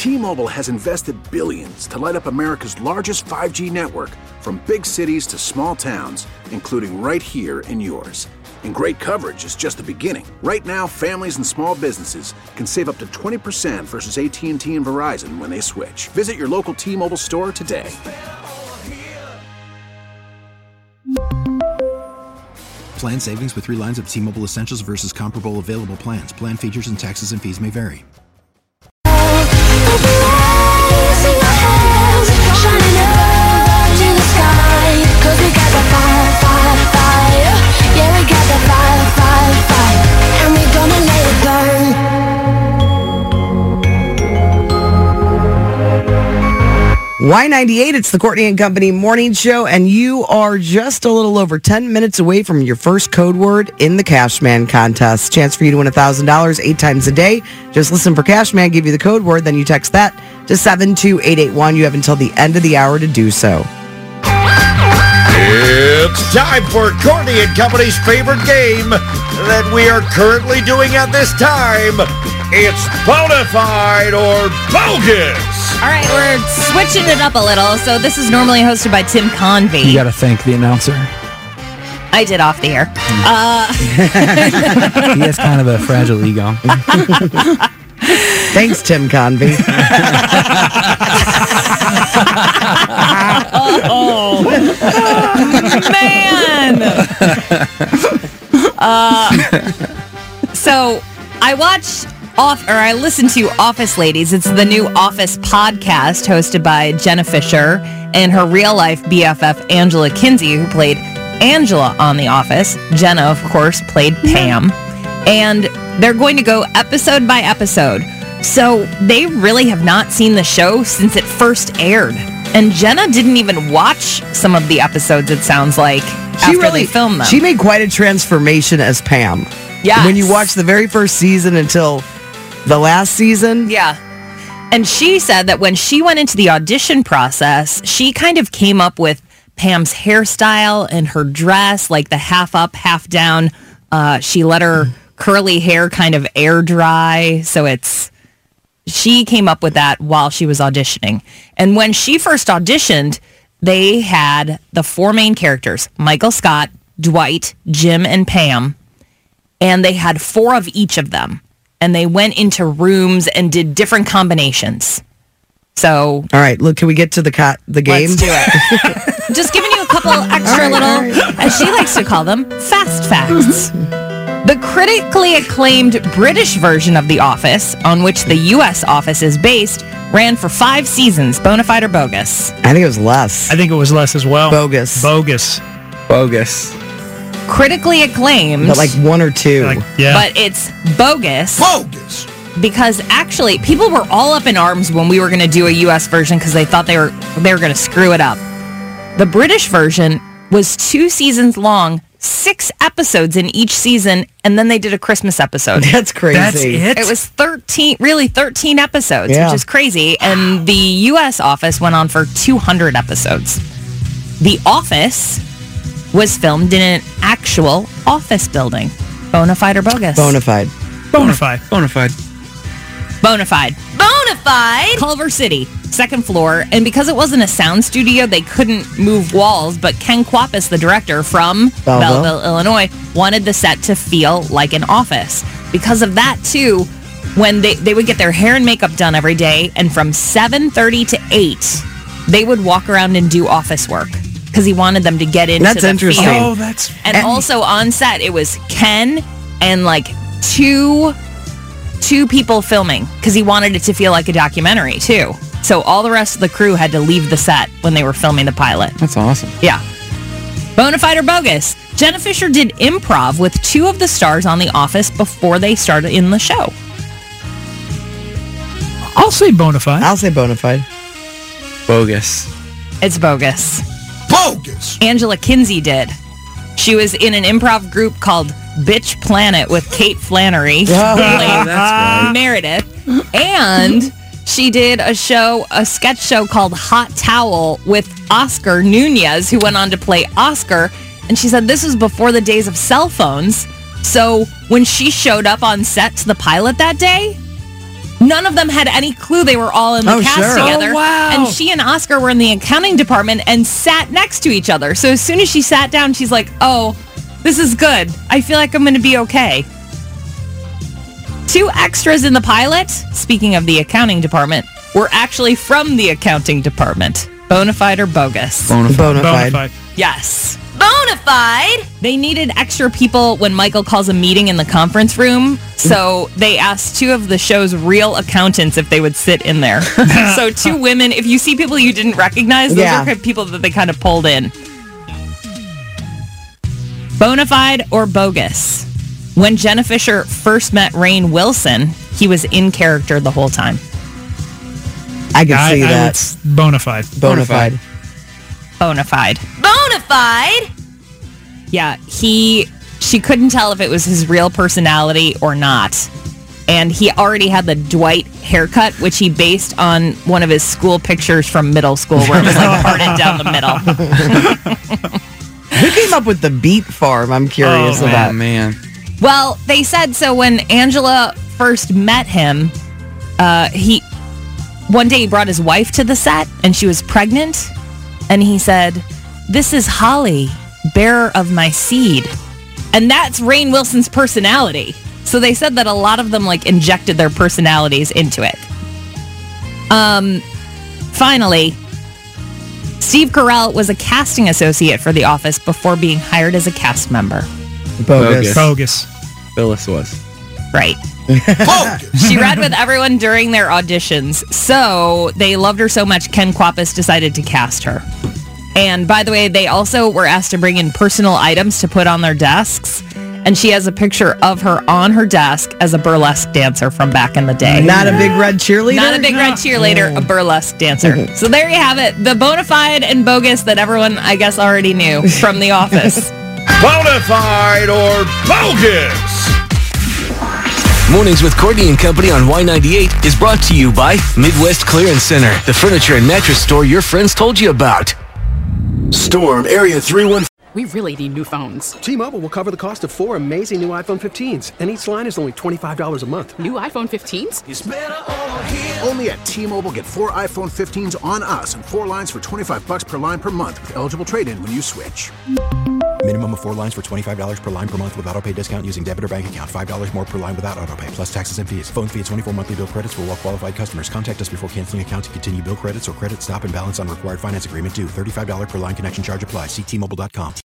T-Mobile has invested billions to light up America's largest 5G network, from big cities to small towns, including right here in yours. And great coverage is just the beginning. Right now, families and small businesses can save up to 20% versus AT&T and Verizon when they switch. Visit your local T-Mobile store today. Plan savings with 3 lines of T-Mobile Essentials versus comparable available plans. Plan features and taxes and fees may vary. Y98, it's the Courtney and Company morning show, and you are just a little over 10 minutes away from your first code word in the Cashman contest. Chance for you to win $1,000 8 times a day. Just listen for Cashman, give you the code word, then you text that to 72881. You have until the end of the hour to do so. It's time for Courtney and Company's favorite game that we are currently doing at this time. It's Bonafide or Bogus. All right, we're switching it up a little. So this is normally hosted by Tim Convey. You got to thank the announcer. I did off the air. He has kind of a fragile ego. Thanks, Tim Convey. Oh, man. So I listened to Office Ladies. It's the new Office podcast hosted by Jenna Fisher and her real-life BFF, Angela Kinsey, who played Angela on The Office. Jenna, of course, played Pam. And they're going to go episode by episode. So they really have not seen the show since it first aired. And Jenna didn't even watch some of the episodes, it sounds like, after they filmed them. She made quite a transformation as Pam. Yeah. When you watch the very first season until the last season. Yeah. And she said that when she went into the audition process, she kind of came up with Pam's hairstyle and her dress, like the half up, half down. She let her curly hair kind of air dry. So she came up with that while she was auditioning. And when she first auditioned, they had the 4 main characters, Michael Scott, Dwight, Jim, and Pam. And they had 4 of each of them. And they went into rooms and did different combinations. So, all right, look, can we get to the game? Let's do it. Just giving you a couple extra as she likes to call them, fast facts. The critically acclaimed British version of The Office, on which the U.S. office is based, ran for 5 seasons. Bonafide or bogus? I think it was less. I think it was less as well. Bogus. Bogus. Critically acclaimed. But like 1 or 2. But it's bogus. Bogus! Because actually, people were all up in arms when we were going to do a U.S. version because they thought they were going to screw it up. The British version was 2 seasons long, 6 episodes in each season, and then they did a Christmas episode. That's crazy. That's it? It was 13 episodes, Yeah. which is crazy. And the U.S. office went on for 200 episodes. The Office was filmed in an actual office building. Bonafide or bogus? Bonafide. Culver City, 2nd floor. And because it wasn't a sound studio, they couldn't move walls. But Ken Kwapis, the director from Belleville, Illinois, wanted the set to feel like an office. Because of that, too, when they would get their hair and makeup done every day, and from 7:30 to 8, they would walk around and do office work. Because he wanted them to get into That's the interesting. feel. Oh, And also on set, it was Ken and like two people filming because he wanted it to feel like a documentary too. So all the rest of the crew had to leave the set when they were filming the pilot. That's awesome. Yeah. Bonafide or bogus? Jenna Fisher did improv with 2 of the stars on The Office before they started in the show. I'll say bonafide. I'll say bonafide. Bogus. It's bogus. Bogus! Angela Kinsey did. She was in an improv group called Bitch Planet with Kate Flannery, who played Meredith. And she did a sketch show called Hot Towel with Oscar Nunez, who went on to play Oscar. And she said this was before the days of cell phones. So when she showed up on set to the pilot that day, None of them had any clue they were all in the cast sure. together. Oh, wow. And she and Oscar were in the accounting department and sat next to each other. So as soon as she sat down, she's like, oh, this is good. I feel like I'm going to be okay. 2 extras in the pilot, speaking of the accounting department, were actually from the accounting department. Bonafide or bogus? Bonafide. Yes. Bonafide! They needed extra people when Michael calls a meeting in the conference room, so they asked 2 of the show's real accountants if they would sit in there. So 2 women, if you see people you didn't recognize, those are people that they kind of pulled in. Bonafide or bogus? When Jenna Fisher first met Rainn Wilson, he was in character the whole time. I can see that. Bonafide. Bonafide. Yeah, she couldn't tell if it was his real personality or not. And he already had the Dwight haircut, which he based on one of his school pictures from middle school where it was like parted down the middle. Who came up with the Beat Farm? I'm curious about. Oh, man. Well, they said so when Angela first met him, one day he brought his wife to the set and she was pregnant. And he said, "This is Holly, bearer of my seed." And that's Rainn Wilson's personality. So they said that a lot of them like injected their personalities into it. Finally, Steve Carell was a casting associate for The Office before being hired as a cast member. Bogus. Phyllis was. Right. She read with everyone during their auditions, so they loved her so much Ken Kwapis decided to cast her. And by the way, they also were asked to bring in personal items to put on their desks, and she has a picture of her on her desk as a burlesque dancer from back in the day. Not a big red cheerleader? Not a big red cheerleader, a burlesque dancer. So there you have it, the bonafide and bogus that everyone, I guess, already knew from The Office. Bonafide or bogus? Mornings with Courtney and Company on Y98 is brought to you by Midwest Clearance Center, the furniture and mattress store your friends told you about. Storm Area 315. We really need new phones. T-Mobile will cover the cost of 4 amazing new iPhone 15s, and each line is only $25 a month. New iPhone 15s? It's better over here. Only at T-Mobile, get 4 iPhone 15s on us and 4 lines for $25 per line per month with eligible trade-in when you switch. Minimum of 4 lines for $25 per line per month with autopay discount using debit or bank account. $5 more per line without autopay, plus taxes and fees. Phone fee at 24 monthly bill credits for well-qualified customers. Contact us before canceling account to continue bill credits or credit stop and balance on required finance agreement due. $35 per line connection charge applies. See T-Mobile.com.